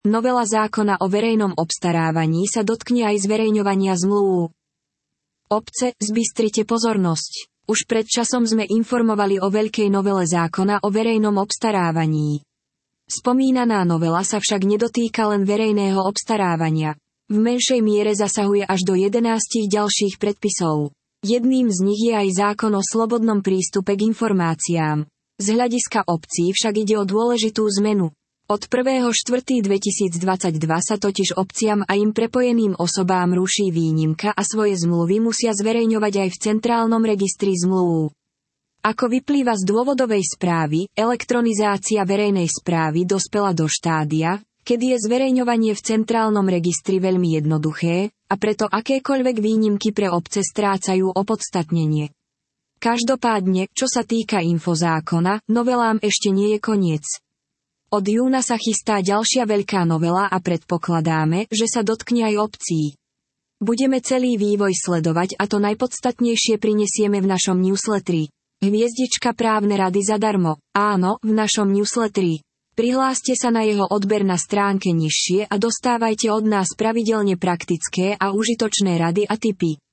Novela zákona o verejnom obstarávaní sa dotkne aj zverejňovania zmluv. Obce, zbystrite pozornosť. Už pred časom sme informovali o veľkej novele zákona o verejnom obstarávaní. Spomínaná novela sa však nedotýka len verejného obstarávania. V menšej miere zasahuje až do 11 ďalších predpisov. Jedným z nich je aj zákon o slobodnom prístupe k informáciám. Z hľadiska obcí však ide o dôležitú zmenu. Od 1.4.2022 sa totiž obciam a im prepojeným osobám ruší výnimka a svoje zmluvy musia zverejňovať aj v centrálnom registri zmluv. Ako vyplýva z dôvodovej správy, elektronizácia verejnej správy dospela do štádia, kedy je zverejňovanie v centrálnom registri veľmi jednoduché, a preto akékoľvek výnimky pre obce strácajú opodstatnenie. Každopádne, čo sa týka infozákona, novelám ešte nie je koniec. Od júna sa chystá ďalšia veľká novela a predpokladáme, že sa dotkne aj obcí. Budeme celý vývoj sledovať a to najpodstatnejšie prinesieme v našom newsletteri. Hviezdička právne rady zadarmo. Áno, v našom newsletteri. Prihláste sa na jeho odber na stránke nižšie a dostávajte od nás pravidelne praktické a užitočné rady a tipy.